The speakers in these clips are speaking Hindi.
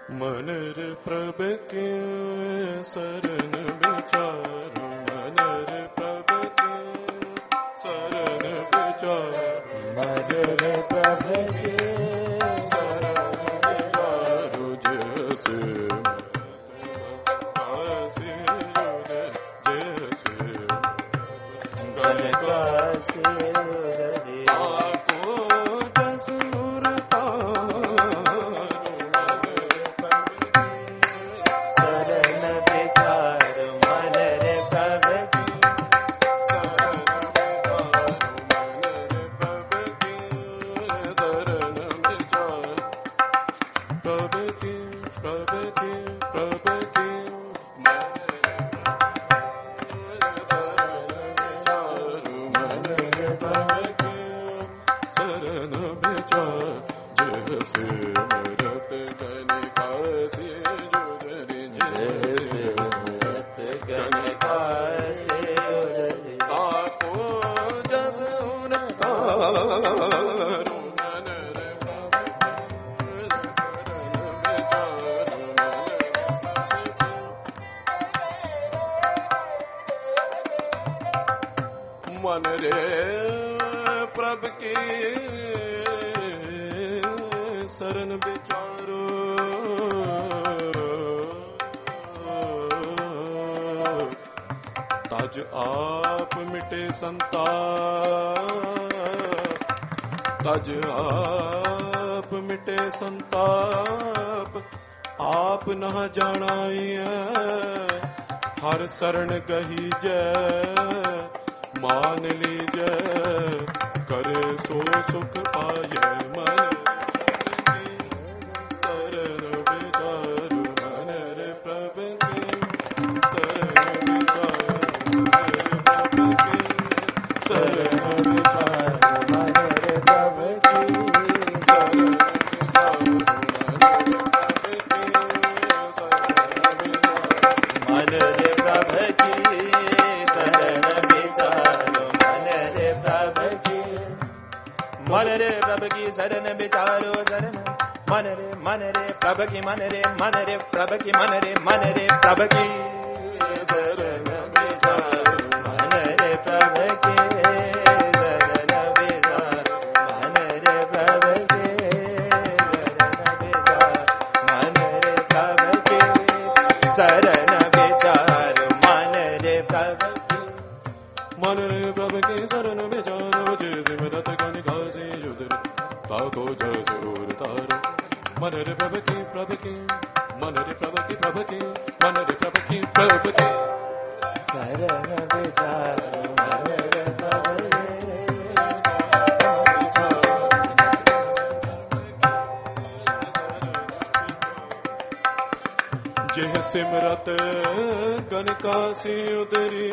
मन रे प्रभ के शरण विचारो, मन रे प्रभ के शरण विचारो, मन रे प्रभ के शरण विचारो, जैसे मन रे प्रभ की शरण विचारो, तज आप मिटे संताप, तज आप मिटे संताप, आप न जानाइए हर शरण गही जय, मान लीजय करे सो सुख पाए, मन शरण विचारो, मन रे प्रभ की शरण विचारो, मन रे प्रभ की शरण विचारो, मन रे प्रभ की शरण विचारो, मन रे प्रभ की मन रे प्रभ की शरण विचारो, शरण मन रे प्रभ की मन रे प्रभ की मन रे प्रभ की शरण विचारो, मन रे प्रभ की शरण विचारो, मन रे प्रभ की शरण विचारो, मन रे प्रभ की मन रे प्रभ की शरण विचारो, जैसे मदत कनिकासी युद्ध ताको जैसे और तारो, मन रे प्रभ की मन रे प्रभ की मन रे प्रभ की शरण विचारो, मन रे प्रभ जेह सिमरत कनिकासी उदरी,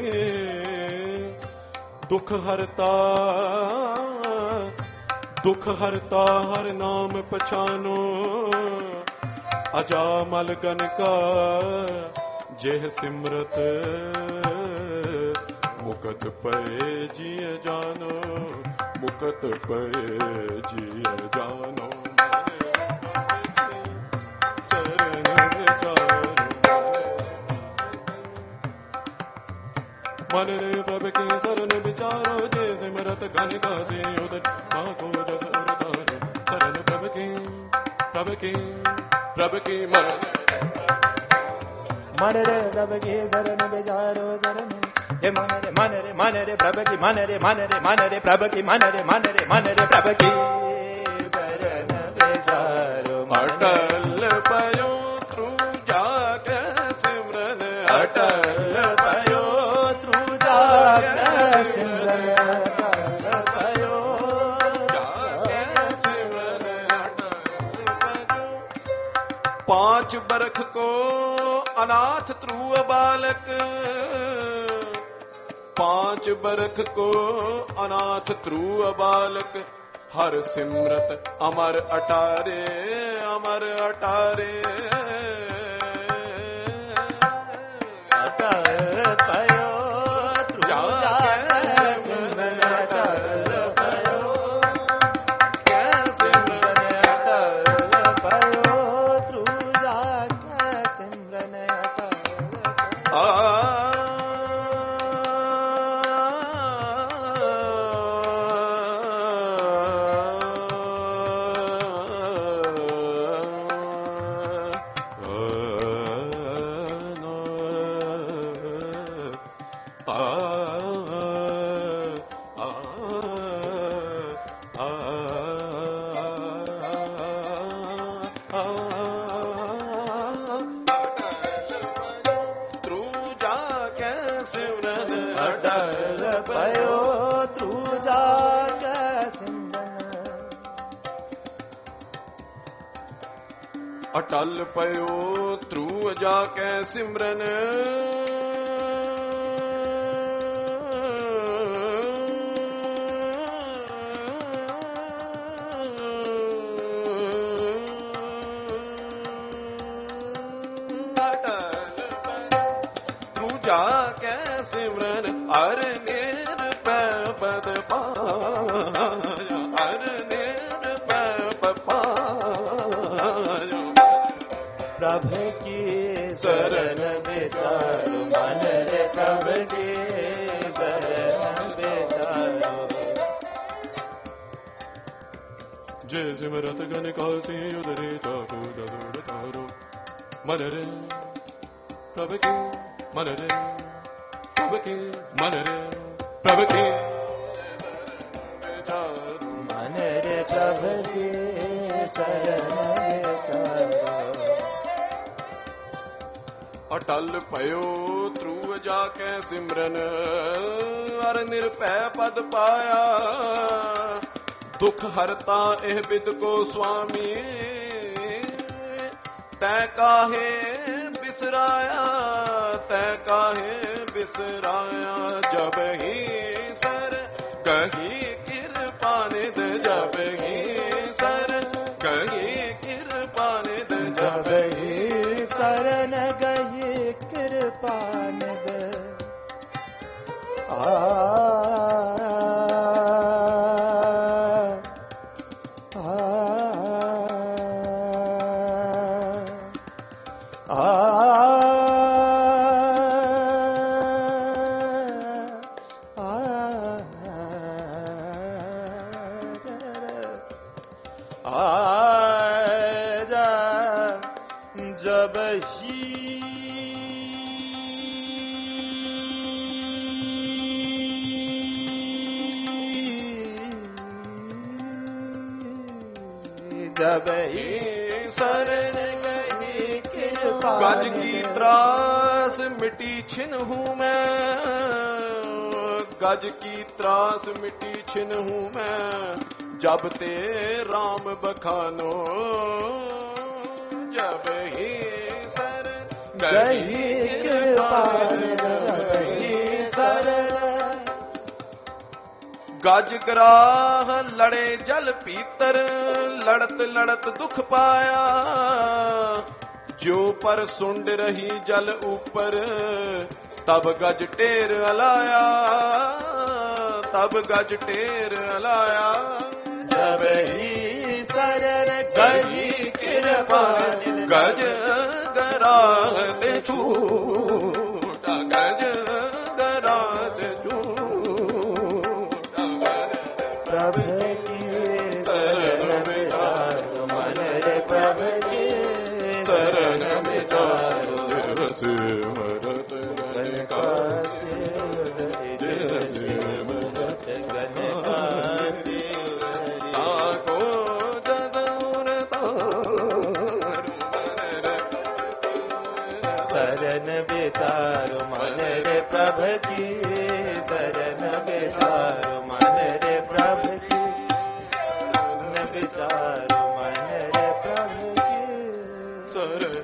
दुख हरता हर नाम पछानो, अजामल कनका जेह सिमरत मुकत पे जिय जानो, मुकत पे जिय जानो, शरण विचारो, मन रे प्रभ की शरण विचारो, जय सिमरत कनिकासी उदर ताको जस उतारो, शरण प्रभ की मन रे प्रभ की शरण विचारो, शरण हे मन रे प्रभ की मन रे प्रभ की मन रे प्रभ की शरण विचारो, अटल पयो त्रु जाके सिमरन, अटल पयो त्रु जाके सिमरन, पांच बरख को अनाथ ध्रुव बालक, पांच बरख को अनाथ ध्रुव बालक, हर सिमरत अमर अटारे, अमर अटारे, अटल पयो त्रु जाके सिमरन, अटल पयो सिमरन, अटल पयो त्रु जाके अटल पयो ध्रुव जाके सिमरन ध्रुव जाके सिमरन अर निरपय पद पाया अर निरपय पद पाया प्रभु की शरण बेचारो मन रे प्रभु की शरण बेचारो जय सिमरत गण कासी उदरे चाको जसुर तारो मन रे प्रभु की मन रे प्रभु की मन रे प्रभु की मन रे प्रभु की शरण बेचारो अटल पयो ध्रुव जाके सिमरन अर निरपै पद पाया दुख हरता एह बिद को स्वामी तै काहे बिसराया तै काहे बिसराया जब ही सर कही कृपा निध जब ही सर कही कृपा निध जब ही शरण गही कृपा निध जब ही जब ही शरण गही कृपा गज की त्रास मिटी छिन हूँ मैं गज की त्रास मिटी छिन हूँ मैं जब ते राम बखानो जब ही सर गही कृपा जब ही शरण गज ग्राह लड़े जल पीतर लड़त लड़त दुख पाया जो पर सुंड रही जल ऊपर तब गज टेर अलाया तब गज टेर अलाया जब ही शरण गही कृपा गज गरात छूटा गज गरात छूटा प्रभु की शरण बेचारो मन रे प्रभु की शरण बेचारो सिमरत गण कासी सिमरत गण कासी ताको जदुर शरण बेचारो मन रे प्रभु की शरण बेचारो मन रे प्रभु की शरण बेचारो मन रे प्रभु की शरण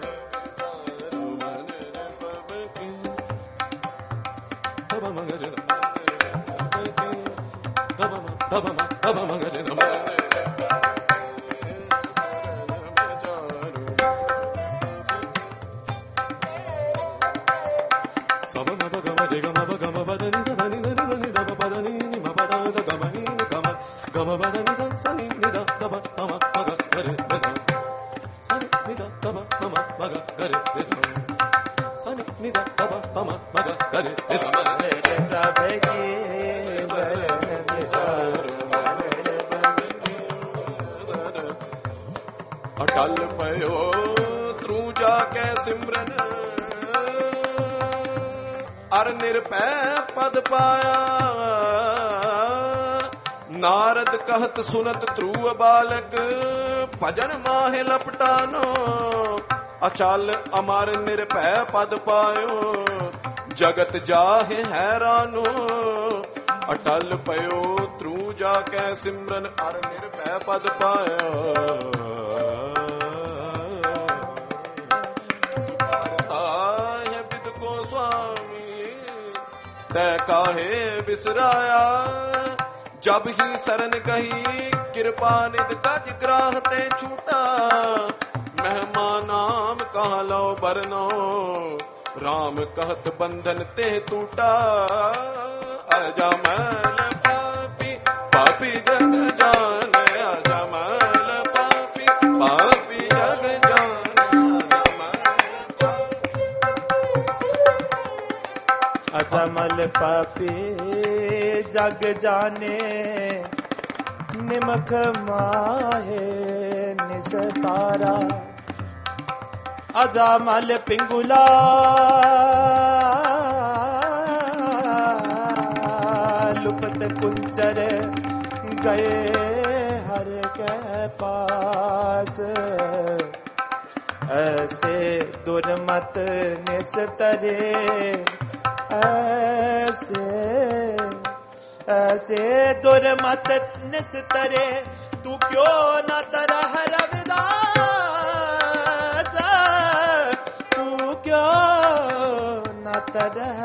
अटल पयो ध्रुव जाके सिमरन अर ਹਰ ਨਿਰਭੈ ਪਦ ਪਾਇਆ। ਨਾਰਦ कहत सुनत ध्रुव बालक, भजन माहे लपटानो। अचल अमर निरभै पद पायो, जगत जाहे हैरानो। अटल पयो ध्रुव जाकै सिमरन, हर निरभै पद पाया। आय बिद को स्वामी तै काहे बिसराया। जब ही सरन कही कृपा निध कज ग्राह ते छूटा। महिमा नाम कहा लो बरनो, राम कहत बंधन ते टूटा। अजमल पापी पापी जग जाने, अजमल पापी पापी जग जाने। अजमल पापी जग जाने, निमख माहे निस्तारा। अजामल पिंगुला लुपत कुंचर, गए हर के पास। ऐसे दुर्मत निस्तरे, ऐसे दुर्मत निस्तरे। तू क्यों न तरह रविदास, तू क्यों न तरह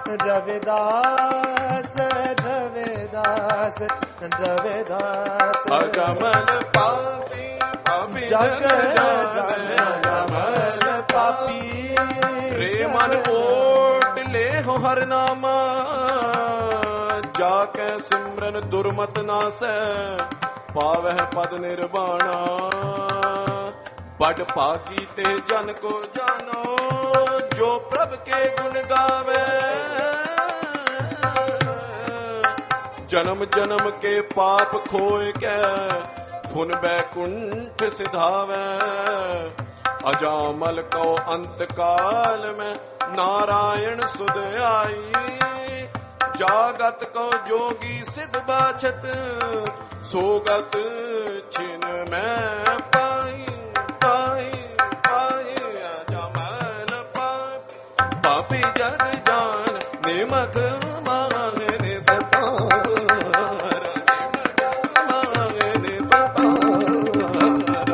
रविदास, रविदास रविदास। अजमल पापी पापी जग जाने, अजमल पापी। रे मन ओट ले हो हर नामा, जाके सिमरन दुर्मत नासै। पावह पद निर्वाणा, बड़ भागी ते जन को जानो। जो प्रभ के गुण गावे, जन्म जन्म के पाप खोए के, फुन बैकुंठ सिधावे। अजामल को अंत काल में, नारायण सुध आई। जागत को जोगी सिद्ध बाछत, सोगत छिन में पाई पाई पाई। अजमल पापी पापी जग जान, निमक मांगे निस्तार। मांगे निस्तार।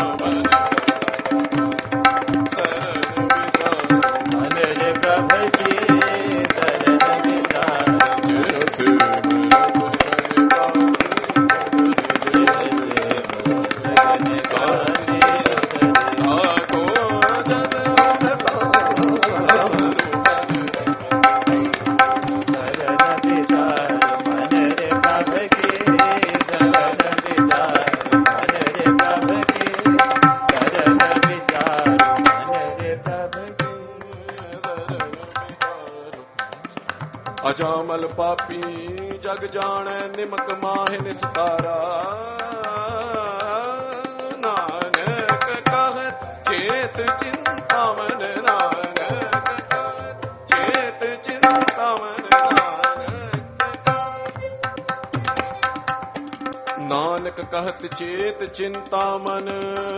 शरण विचार मन रे प्रभु की शरण विचार। अजामल पापी जग जाने, निमक माहे निस्तारा। नानक कहत चेत चिंतामन, नानक कहत चेत चिंतामन। नानक कहत चेत चिंतामन।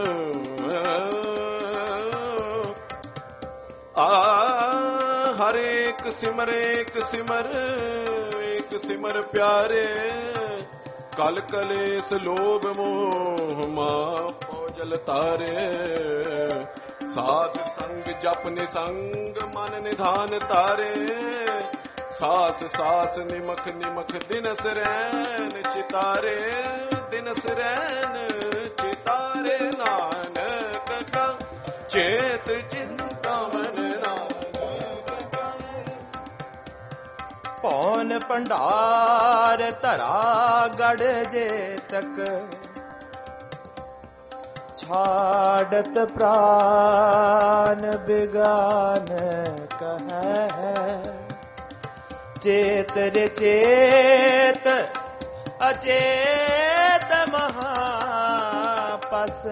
हर एक सिमर एक सिमर, एक सिमर प्यारे। कल कलेस लोभ मोह माह जल तारे। साध संग जप निसंग, मन निधान तारे। सास सास निमख निमख, दिनस रैन चितारे। दिनस रैन चितारे। नानक का चेत चिंतामन। पौन पंडार धरा गढ़ जे तक, छाड़त प्राण बिगान कहे। चेत रे चेत अचेत महापस।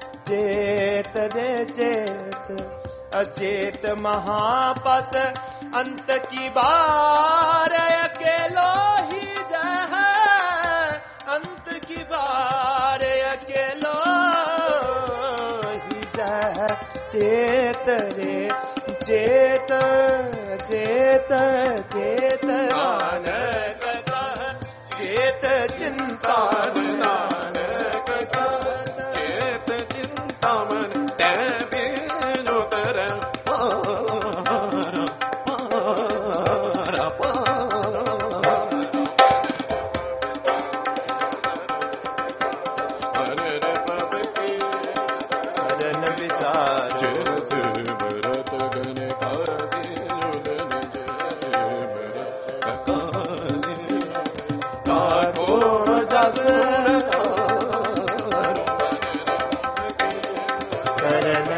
चेत रे चेत अचेत महापस। अंत की बार अकेलो ही जह, अंत की बार अकेलो ही जह। चेत रे चेत चेत चेत नानक कह, चेत चिंता नानक कह, चेत चिंता मन तै बिनु तरह शरण